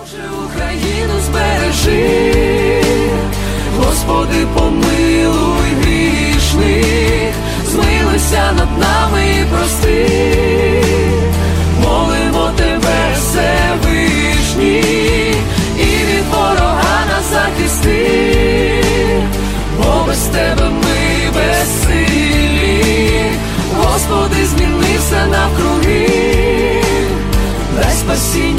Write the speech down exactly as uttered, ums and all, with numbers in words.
Україну збережи, Господи, помилуй грішних, змилуйся над нами і прости, молимо Тебе, Всевишній, і від ворога нас захисти, бо без Тебе ми безсилі, Господи, зміни все навкруги, дай спасіння